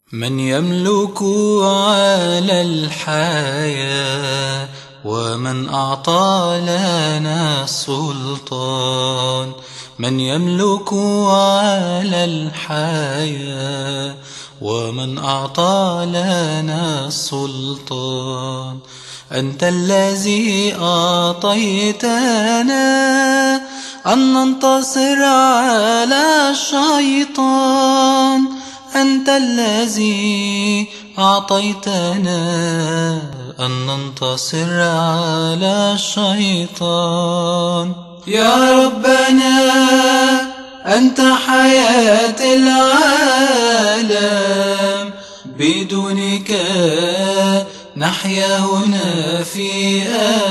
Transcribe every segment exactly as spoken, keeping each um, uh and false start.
من يملك على الحياة ومن أعطى لنا السلطان. من يملك على الحياة ومن أعطى لنا السلطان. أنت الذي أعطيتنا أن ننتصر على الشيطان. أنت الذي أعطيتنا أن ننتصر على الشيطان. يا ربنا أنت حياة العالم، بدونك نحيا هنا في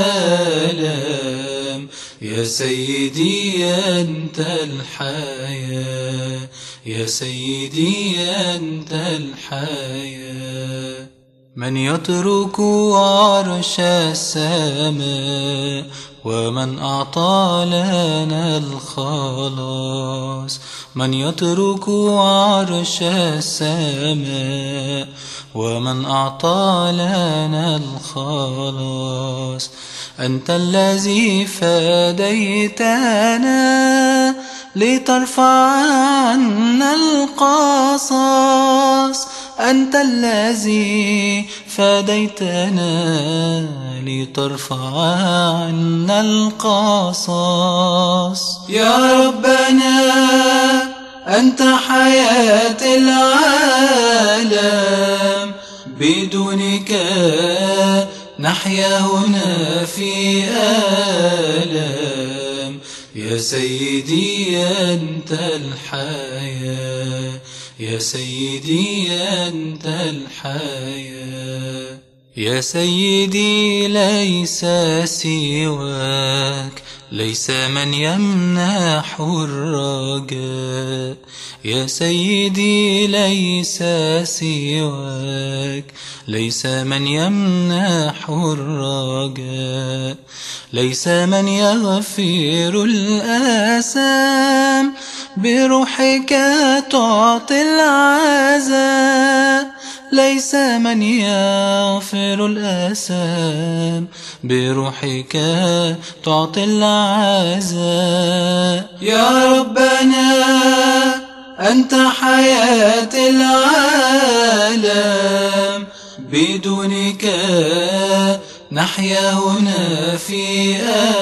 آلام. يا سيدي أنت الحياة، يا سيدي أنت الحياة. من يترك عرش السماء ومن أعطى لنا الخلاص. من يترك عرش السماء ومن أعطى لنا الخلاص. أنت الذي فديتنا لترفع عنا القصاص. أنت الذي فديتنا لترفع عنا القصاص. يا ربنا أنت حياة العالم، بدونك نحيا هنا في آلام. يا سيدي أنت الحياة، يا سيدي أنت الحياة. يا سيدي ليس سواك، ليس من يمنح الرجاء. يا سيدي ليس سواك، ليس من يمنح الرجاء. ليس من يغفر الآثام، بروحك تعطي العزاء. ليس من يغفر الآثام، بروحك تعطي العزاء. يا ربنا أنت حياة العالم، بدونك نحيا هنا في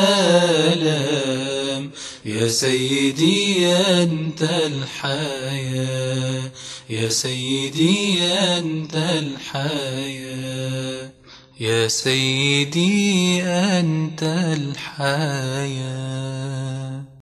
آلام. يا سيدي أنت الحياة، يا سيدي أنت الحياة. يا سيدي أنت الحياة.